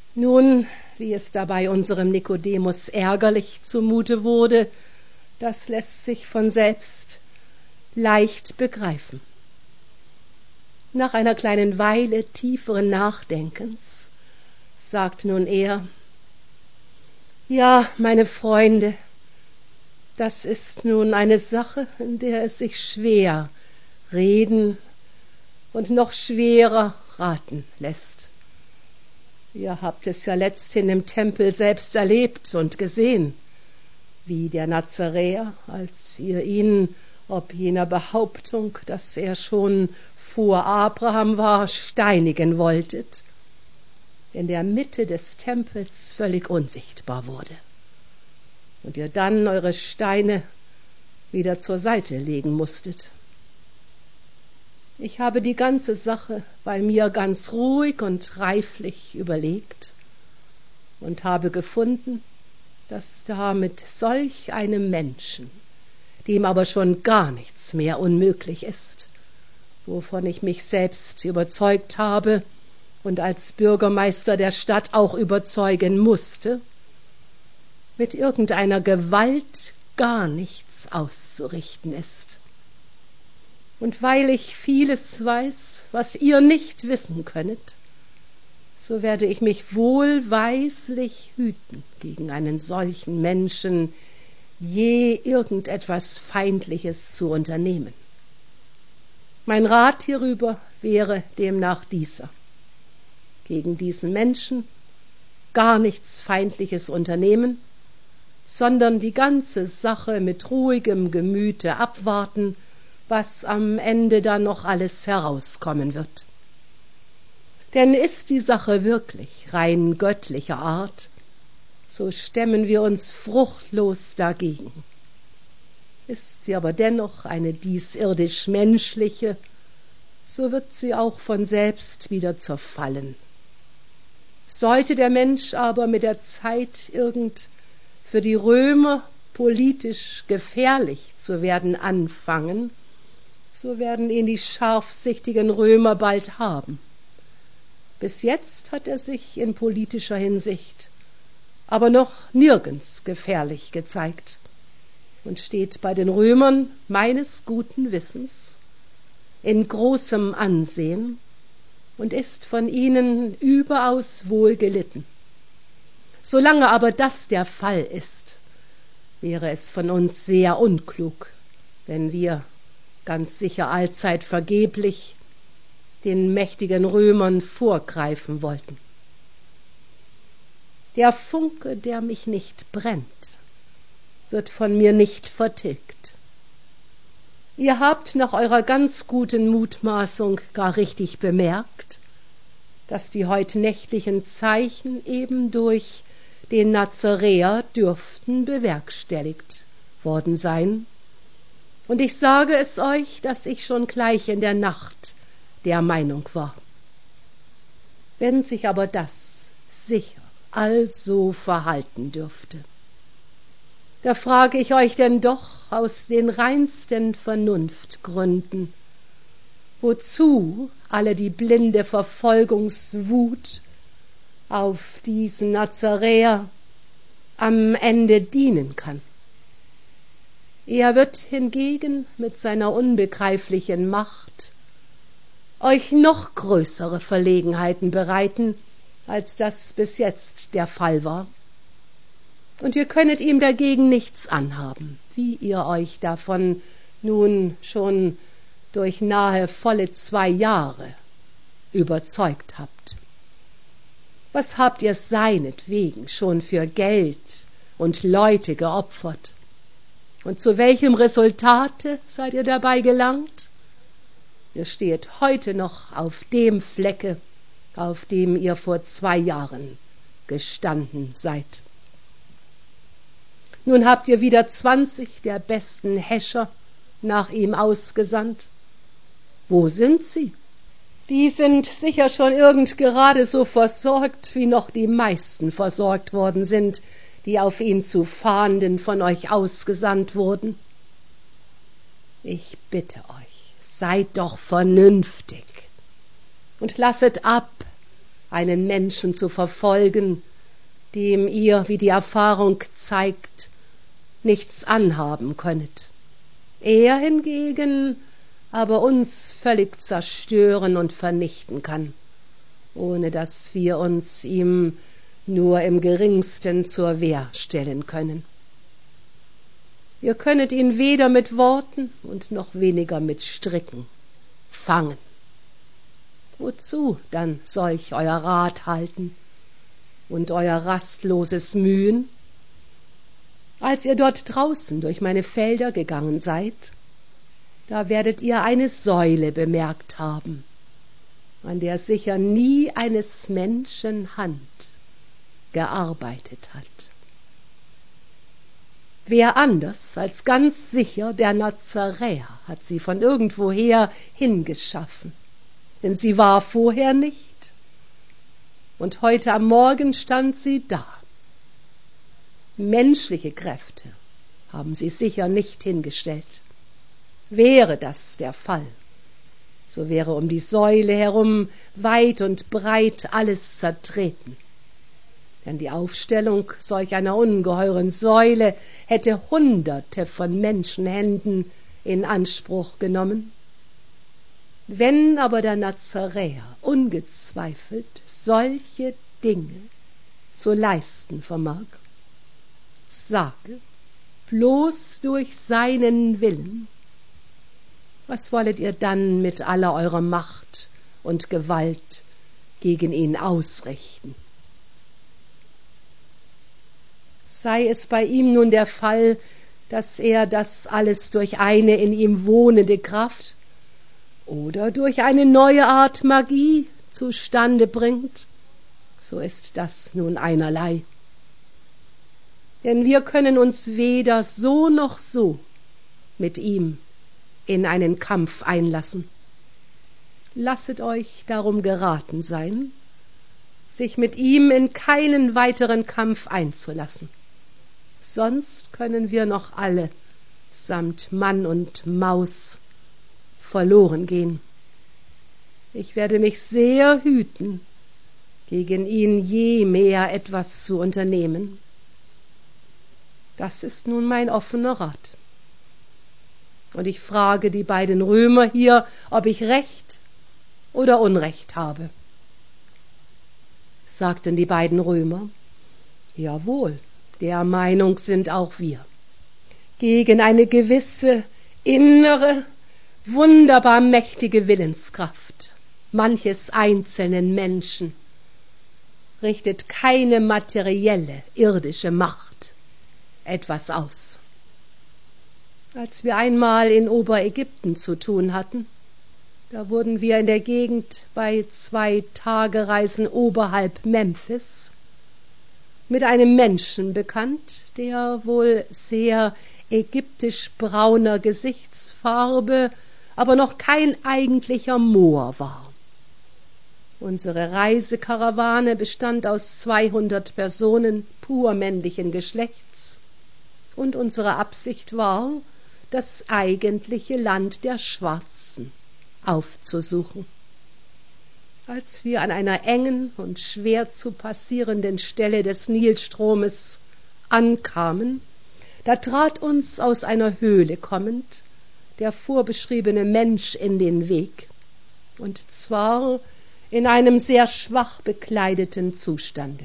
Nun, wie es dabei unserem Nikodemus ärgerlich zumute wurde, das lässt sich von selbst leicht begreifen. Nach einer kleinen Weile tieferen Nachdenkens sagt nun er: Ja, meine Freunde, das ist nun eine Sache, in der es sich schwer reden und noch schwerer raten lässt. Ihr habt es ja letzthin im Tempel selbst erlebt und gesehen, wie der Nazaräer, als ihr ihn ob jener Behauptung, dass er schon vor Abraham war, steinigen wolltet, in der Mitte des Tempels völlig unsichtbar wurde und ihr dann eure Steine wieder zur Seite legen musstet. Ich habe die ganze Sache bei mir ganz ruhig und reiflich überlegt und habe gefunden, dass da mit solch einem Menschen, dem aber schon gar nichts mehr unmöglich ist, wovon ich mich selbst überzeugt habe und als Bürgermeister der Stadt auch überzeugen musste, mit irgendeiner Gewalt gar nichts auszurichten ist. Und weil ich vieles weiß, was ihr nicht wissen könnet, so werde ich mich wohlweislich hüten, gegen einen solchen Menschen je irgendetwas Feindliches zu unternehmen. Mein Rat hierüber wäre demnach dieser: Gegen diesen Menschen gar nichts Feindliches unternehmen, sondern die ganze Sache mit ruhigem Gemüte abwarten, was am Ende dann noch alles herauskommen wird. Denn ist die Sache wirklich rein göttlicher Art, so stemmen wir uns fruchtlos dagegen. Ist sie aber dennoch eine diesirdisch menschliche, so wird sie auch von selbst wieder zerfallen. Sollte der Mensch aber mit der Zeit irgend für die Römer politisch gefährlich zu werden anfangen, so werden ihn die scharfsichtigen Römer bald haben. Bis jetzt hat er sich in politischer Hinsicht aber noch nirgends gefährlich gezeigt und steht bei den Römern meines guten Wissens in großem Ansehen und ist von ihnen überaus wohl gelitten. Solange aber das der Fall ist, wäre es von uns sehr unklug, wenn wir, ganz sicher allzeit vergeblich, den mächtigen Römern vorgreifen wollten. Der Funke, der mich nicht brennt, wird von mir nicht vertilgt. Ihr habt nach eurer ganz guten Mutmaßung gar richtig bemerkt, dass die heut nächtlichen Zeichen eben durch den Nazaräer dürften bewerkstelligt worden sein. Und ich sage es euch, dass ich schon gleich in der Nacht der Meinung war. Wenn sich aber das sicher also verhalten dürfte, da frage ich euch denn doch aus den reinsten Vernunftgründen, wozu alle die blinde Verfolgungswut auf diesen Nazaräer am Ende dienen kann. Er wird hingegen mit seiner unbegreiflichen Macht euch noch größere Verlegenheiten bereiten, als das bis jetzt der Fall war. Und ihr könnet ihm dagegen nichts anhaben, wie ihr euch davon nun schon durch nahe volle 2 Jahre überzeugt habt. Was habt ihr seinetwegen schon für Geld und Leute geopfert? Und zu welchem Resultate seid ihr dabei gelangt? Ihr steht heute noch auf dem Flecke, auf dem ihr vor 2 Jahren gestanden seid. Nun habt ihr wieder 20 der besten Häscher nach ihm ausgesandt. Wo sind sie? Die sind sicher schon irgend gerade so versorgt, wie noch die meisten versorgt worden sind, die auf ihn zu Fahnden von euch ausgesandt wurden. Ich bitte euch, seid doch vernünftig und lasset ab, einen Menschen zu verfolgen, dem ihr, wie die Erfahrung zeigt, nichts anhaben könnet. Er hingegen aber uns völlig zerstören und vernichten kann, ohne dass wir uns ihm nur im geringsten zur Wehr stellen können. Ihr könnet ihn weder mit Worten und noch weniger mit Stricken fangen. Wozu dann solch euer Rat halten und euer rastloses Mühen? Als ihr dort draußen durch meine Felder gegangen seid, da werdet ihr eine Säule bemerkt haben, an der sicher nie eines Menschen Hand gearbeitet hat. Wer anders als ganz sicher der Nazaräer hat sie von irgendwoher hingeschaffen, denn sie war vorher nicht, und heute am Morgen stand sie da. Menschliche Kräfte haben sie sicher nicht hingestellt. Wäre das der Fall, so wäre um die Säule herum weit und breit alles zertreten. Denn die Aufstellung solch einer ungeheuren Säule hätte Hunderte von Menschenhänden in Anspruch genommen. Wenn aber der Nazaräer ungezweifelt solche Dinge zu leisten vermag, sage, bloß durch seinen Willen, was wollet ihr dann mit aller eurer Macht und Gewalt gegen ihn ausrichten? Sei es bei ihm nun der Fall, dass er das alles durch eine in ihm wohnende Kraft oder durch eine neue Art Magie zustande bringt, so ist das nun einerlei. Denn wir können uns weder so noch so mit ihm in einen Kampf einlassen. Lasset euch darum geraten sein, sich mit ihm in keinen weiteren Kampf einzulassen. Sonst können wir noch alle, samt Mann und Maus, verloren gehen. Ich werde mich sehr hüten, gegen ihn je mehr etwas zu unternehmen. Das ist nun mein offener Rat. Und ich frage die beiden Römer hier, ob ich Recht oder Unrecht habe. Sagten die beiden Römer, jawohl, der Meinung sind auch wir. Gegen eine gewisse, innere, wunderbar mächtige Willenskraft manches einzelnen Menschen richtet keine materielle, irdische Macht etwas aus. Als wir einmal in Oberägypten zu tun hatten, da wurden wir in der Gegend bei 2 Tagereisen oberhalb Memphis mit einem Menschen bekannt, der wohl sehr ägyptisch brauner Gesichtsfarbe, aber noch kein eigentlicher Moor war. Unsere Reisekarawane bestand aus 200 Personen pur männlichen Geschlechts, und unsere Absicht war, das eigentliche Land der Schwarzen aufzusuchen. Als wir an einer engen und schwer zu passierenden Stelle des Nilstromes ankamen, da trat uns aus einer Höhle kommend der vorbeschriebene Mensch in den Weg, und zwar in einem sehr schwach bekleideten Zustande.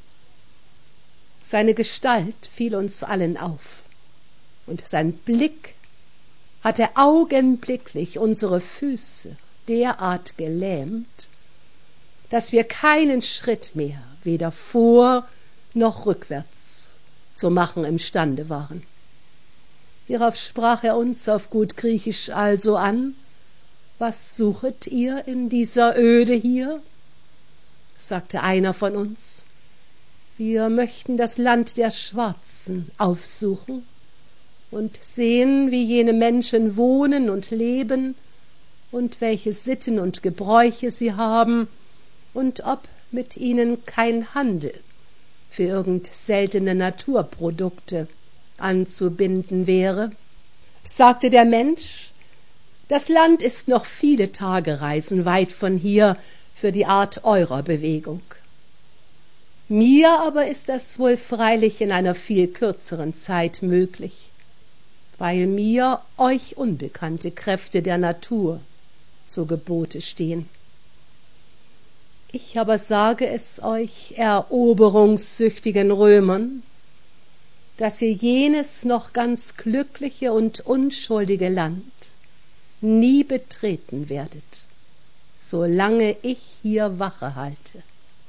Seine Gestalt fiel uns allen auf, und sein Blick hatte augenblicklich unsere Füße derart gelähmt, dass wir keinen Schritt mehr, weder vor noch rückwärts, zu machen imstande waren. Hierauf sprach er uns auf gut Griechisch also an: Was suchet ihr in dieser Öde hier? Sagte einer von uns: Wir möchten das Land der Schwarzen aufsuchen und sehen, wie jene Menschen wohnen und leben und welche Sitten und Gebräuche sie haben und ob mit ihnen kein Handel für irgend seltene Naturprodukte anzubinden wäre. Sagte der Mensch: Das Land ist noch viele Tagereisen weit von hier, für die Art eurer Bewegung. Mir aber ist das wohl freilich in einer viel kürzeren Zeit möglich, weil mir euch unbekannte Kräfte der Natur zu Gebote stehen. Ich aber sage es euch eroberungssüchtigen Römern, dass ihr jenes noch ganz glückliche und unschuldige Land nie betreten werdet, solange ich hier Wache halte.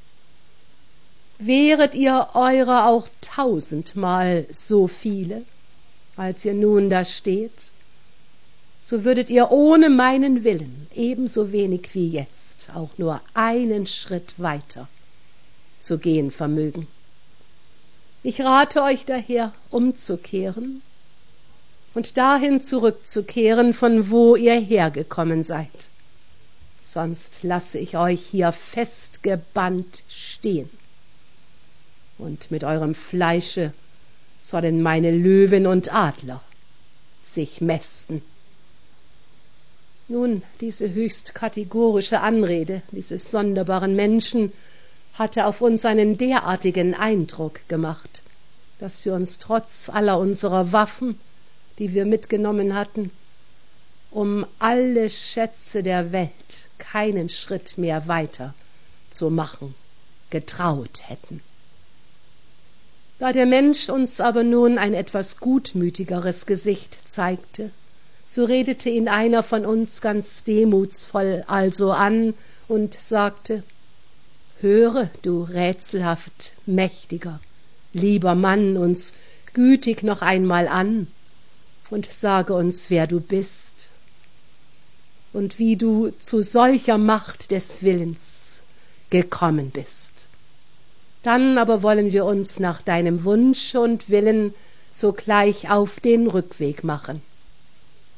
Wäret ihr eurer auch 1000-mal so viele, als ihr nun da steht, so würdet ihr ohne meinen Willen ebenso wenig wie jetzt auch nur einen Schritt weiter zu gehen vermögen. Ich rate euch daher, umzukehren und dahin zurückzukehren, von wo ihr hergekommen seid. Sonst lasse ich euch hier festgebannt stehen. Und mit eurem Fleische sollen meine Löwen und Adler sich mästen. Nun, diese höchst kategorische Anrede dieses sonderbaren Menschen hatte auf uns einen derartigen Eindruck gemacht, dass wir uns trotz aller unserer Waffen, die wir mitgenommen hatten, um alle Schätze der Welt keinen Schritt mehr weiter zu machen getraut hätten. Da der Mensch uns aber nun ein etwas gutmütigeres Gesicht zeigte, so redete ihn einer von uns ganz demutsvoll also an und sagte: »Höre, du rätselhaft mächtiger, lieber Mann, uns gütig noch einmal an und sage uns, wer du bist und wie du zu solcher Macht des Willens gekommen bist. Dann aber wollen wir uns nach deinem Wunsch und Willen sogleich auf den Rückweg machen.«